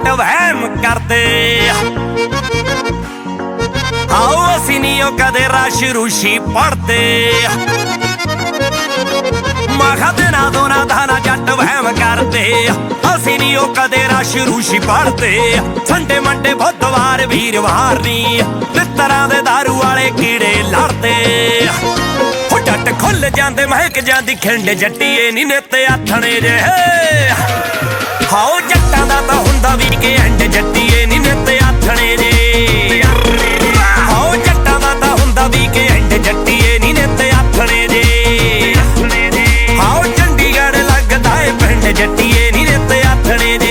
जट वहम करते आओ असी नहीं ओ कदे राशि रूशी पढ़ते मखा देना दोना धाना जट वहम करते असी नहीं ओ कदे राशि रूशी पढ़ते संडे मंडे बुधवार वीरवार नी मित्तरां दे दारू वाले कीड़े लड़ते जट खुल जांदे महक जांदी खिंड जट्टीए नी नित्ते आथणे जे हाओ जट्टां दा तां हुंदा वीकेंड जट्टीए नी नित्ते आथणे जे हाओ जट्टां दा तां हुंदा वीकेंड जट्टीए नी नित्ते आथणे जे हाओ चंडीगढ़ लगदा ए पिंड जट्टीए नी नित्ते आथणे जे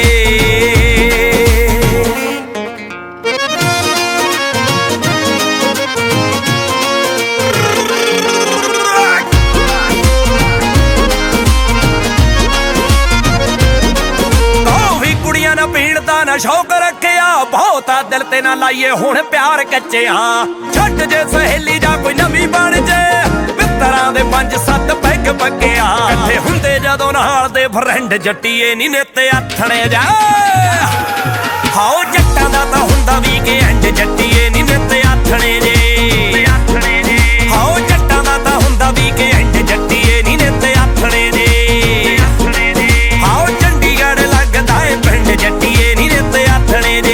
ना शौक रखिया बहुत दिल ते ना लाइए हुण प्यार कच्चिया छट जे सहेली जा कोई नवी बन जे मित्तरां दे 5-7 पैग पक्किया इकट्ठे हुंदे जदों नाल दे फ्रेंड जट्टीए नी नित्ते आथणे जा हाओ जट्टां दा तां हुंदा वीकेंड जट्टीए नी नित्ते आथणे जे हाओ जट्टां दा तां हुंदा वीकेंड जट्टीए नी नित्ते आथणे जे हाओ चंडीगढ़ लगदा ए पिंड जट्टीए नी नित्ते आथणे जे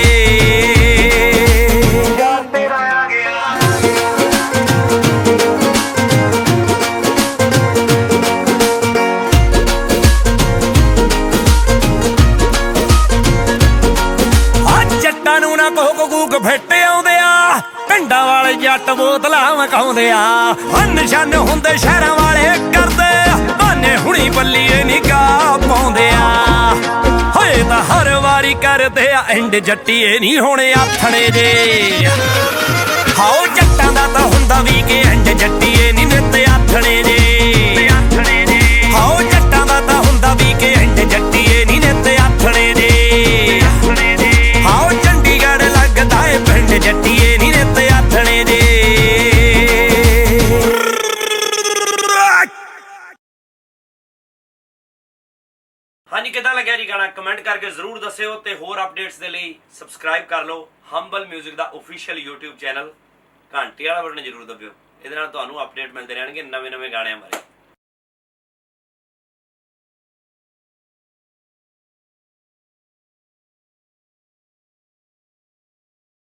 जट्टां नूं ना कोक कूक फिट आउंदे आ पिंडां वाले जट बोतलां मकाउंदे आ नशन हुंदे शहरां वाले करदे भाने हुणी बल्लीए निगाह पाउंदे आ होए तां हर वारी करदे आ एंड जट्टीए नी हुण आथणे जे हाओ जट्टां दा तां हुंदा वीकेंड जट्टीए नी नित्ते आथणे जे हाओ जट्टां दा तां हुंदा वीकेंड जट्टीए नी नित्ते आथणे जे हाओ चंडीगढ़ लगदा ए पिंड जट्टीए नी नित्ते आथणे जे ਹਾਂਜੀ ਕਿਦਾਂ ਲੱਗਿਆ ਜੀ ਗਾਣਾ ਕਮੈਂਟ ਕਰਕੇ ਜ਼ਰੂਰ ਦੱਸਿਓ ਤੇ ਹੋਰ ਅਪਡੇਟਸ ਦੇ ਲਈ ਸਬਸਕ੍ਰਾਈਬ ਕਰ ਲਓ ਹੰਬਲ 뮤직 ਦਾ ਅਫੀਸ਼ੀਅਲ YouTube ਚੈਨਲ ਘੰਟੀ ਵਾਲਾ ਬਟਨ ਜ਼ਰੂਰ ਦਬਿਓ ਇਹਦੇ ਨਾਲ ਤੁਹਾਨੂੰ ਅਪਡੇਟ ਮਿਲਦੇ ਰਹਿਣਗੇ ਨਵੇਂ ਗਾਣਿਆਂ ਬਾਰੇ।